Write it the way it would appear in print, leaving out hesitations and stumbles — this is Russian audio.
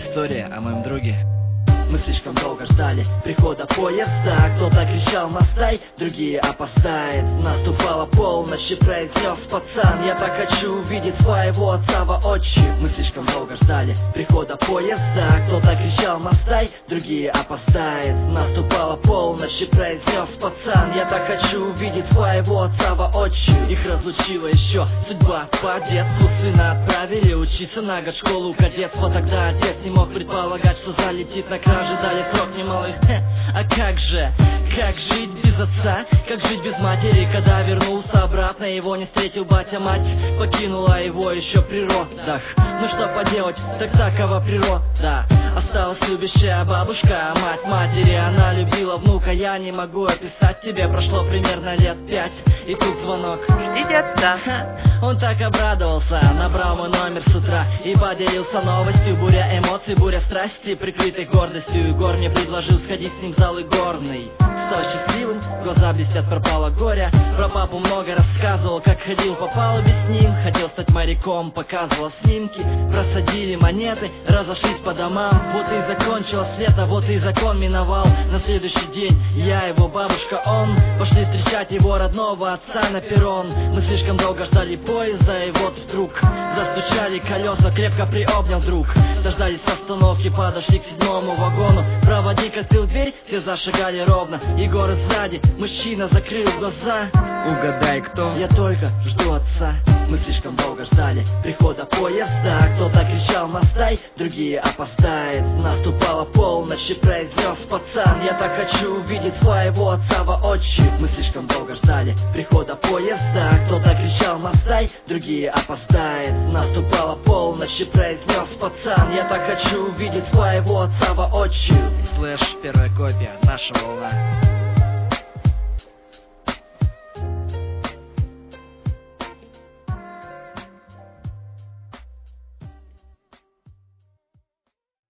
История о моем друге. Мы слишком долго ждали прихода поезда. Кто-то кричал «Мостай», другие «Опоздает». Наступала полночь и произнес пацан: я так хочу увидеть своего отца воочию. Мы слишком долго ждали прихода поезда. Кто-то кричал «Мостай», другие «Опоздает». Наступала полночь и произнес пацан: я так хочу увидеть своего отца воочию. Их разлучила еще судьба по детству. Сына отправили учиться на год в школу кадетства. Тогда отец не мог предполагать, что залетит на краже. Дали срок немалый. А как же? Как жить без отца? Как жить без матери? Когда вернулся обратно, его не встретил батя. Мать покинула его еще при родах. Ну что поделать, так такова природа. Осталась любящая бабушка, мать матери. Она любила внука, я не могу описать тебе. Прошло примерно лет 5, и тут звонок: ждите отца. Он так обрадовался, набрал мой номер с утра и поделился новостью. Буря эмоций, буря страсти, прикрытой гордостью. Егор мне предложил сходить с ним в зал игорный. Стал счастливым, глаза блестят, пропало горе. Про папу много рассказывал, как ходил по палубе с ним. Хотел стать моряком, показывал снимки. Просадили монеты, разошлись по домам. Вот и закончилось лето, вот и закон миновал. На следующий день я, его бабушка, он пошли встречать его родного отца на перрон. Мы слишком долго ждали поезда, и вот вдруг застучали колеса, крепко приобнял друг. Дождались остановки, подошли к 7-му вагону. Проводник открыл дверь, все зашагали ровно. Егор сзади, мужчина закрыл глаза. Угадай, кто? Я только жду отца. Мы слишком долго ждали прихода поезда. Кто-то кричал «Мостай», другие «Опоздает». Наступала полночь и произнес пацан: я так хочу увидеть своего отца воочию. Мы слишком долго ждали прихода поезда. Кто-то кричал «Мостай», другие «Опоздает». Наступала полночь и произнес пацан: я так хочу увидеть своего отца воочию. Слэш, первая копия, наша волна.